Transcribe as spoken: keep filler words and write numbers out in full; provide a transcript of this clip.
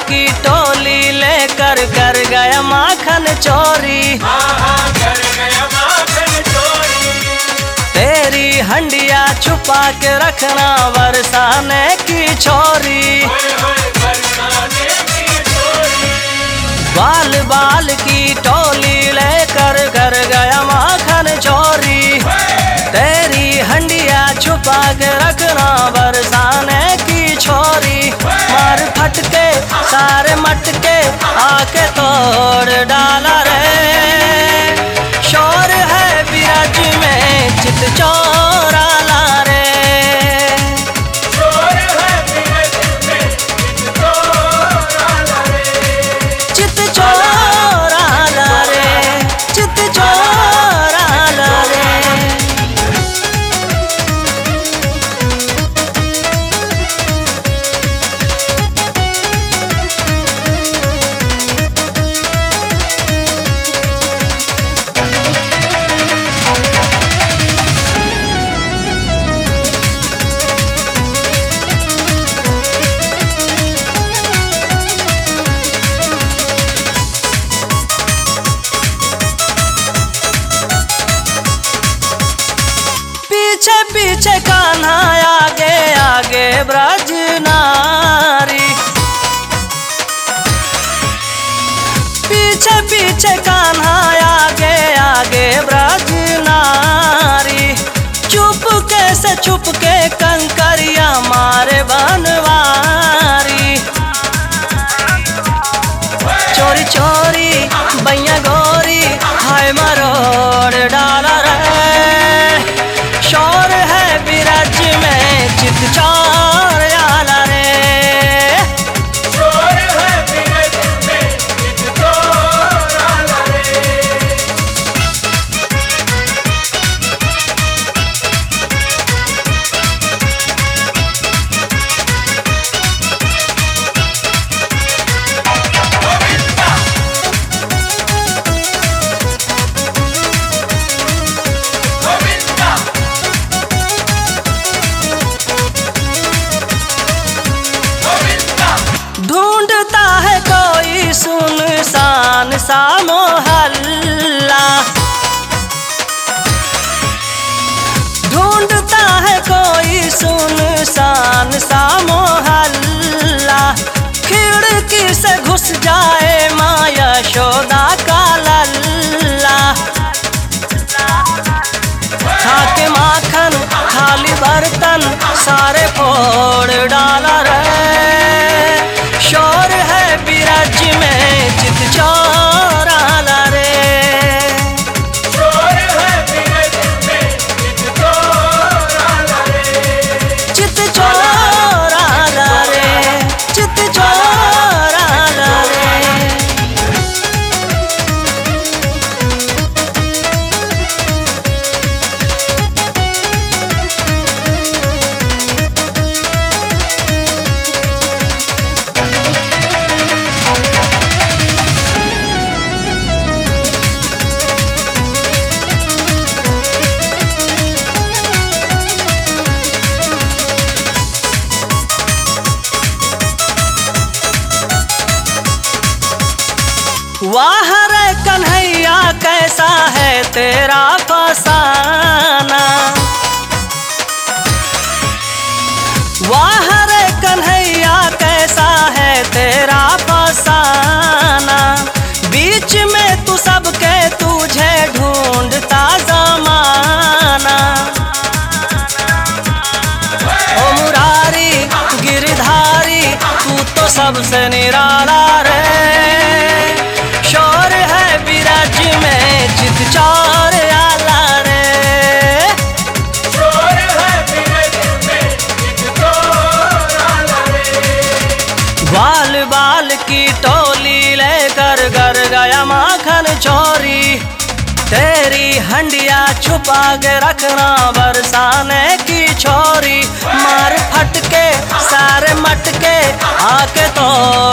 की टोली लेकर कर गया माखन चोरी। कर गया माखन चोरी। तेरी हंडिया छुपा के रखना बरसाने की छोरी। बरसाने की छोरी। बाल बाल की टोली लेकर कर गया माखन चोरी। तेरी हंडिया छुपा के रखना बरसाने की छोरी। मार फटके सारे मटके आके तोड़ डाला रे। शोर है बिरज में चित चोरा ला रे। शोर है बिरज में चित चोरा ला रे। चित चोरा ला रे। चित चोरा ला रे। पीछे पीछे कान्हा आगे आगे ब्रज नारी। पीछे पीछे कान्हा आगे आगे ब्रज नारी। चुपके से छुपके कंकरिया मारे बनवारी। चोरी चोरी बैया गोरी हाय मरोड़ डाला रे। शोर है बिरज में चित चोर आला रे। शोर है बिरज में चित चोरा ला रे। गोविंदा। गोविंदा। ढूंढता है कोई सुनसान सा मोहल्ला। ढूंढता है कोई सुनसान सा मोहल्ला। खिड़की से घुस जाए माँ यशोदा का लल्ला। खाके माखन खाली बर्तन सारे फोड़ डाला रे। शोर है बिरज में चित चोरा ला रे। शोर है बिरज में चित चोरा ला रे। चित चोरा ला रे। चित चोरा ला रे। वाह रे कन्हैया कैसा है तेरा फसाना। वाह रे कन्हैया कैसा है तेरा फसाना। बीच में तू सबके तुझे ढूंढता जमाना। ओ मुरारी गिरधारी तू तो सबसे निराला रे। शोर है बिरज में चित चोर आला रे। शोर है बिरज में चित चोरा ला रे। बाल बाल की टोली लेकर कर गया माखन चोरी। तेरी हंडिया छुपा के रखना बरसाने की छोरी। मार फटके सारे मटके आके तो